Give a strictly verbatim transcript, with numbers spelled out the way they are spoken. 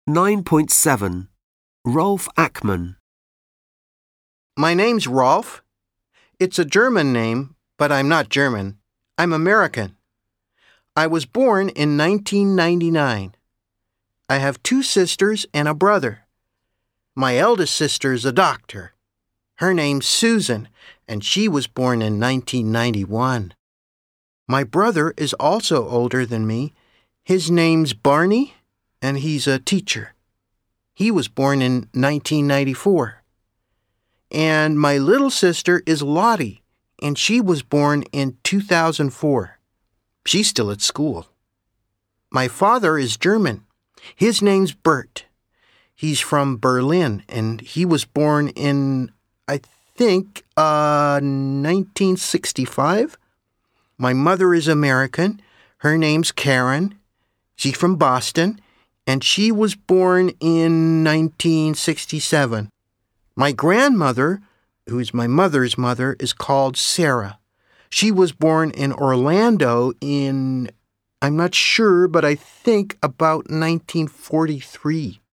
nine point seven. Rolf Ackman. My name's Rolf. It's a German name, but I'm not German. I'm American. I was born in nineteen ninety-nine. I have two sisters and a brother. My eldest sister's a doctor. Her name's Susan, and she was born in nineteen ninety-one. My brother is also older than me. His name's Barney, and he's a teacher. He was born in nineteen ninety-four. And my little sister is Lottie, and she was born in two thousand four. She's still at school. My father is German. His name's Bert. He's from Berlin, and he was born in, I think, uh, nineteen sixty-five. My mother is American. Her name's Karen. She's from Boston, and she was born in nineteen sixty-seven. My grandmother, who's my mother's mother, is called Sarah. She was born in Orlando in, I'm not sure, but I think about nineteen forty-three.